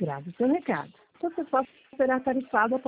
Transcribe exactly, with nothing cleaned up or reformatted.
Grave o seu recado. Sua resposta será tarifada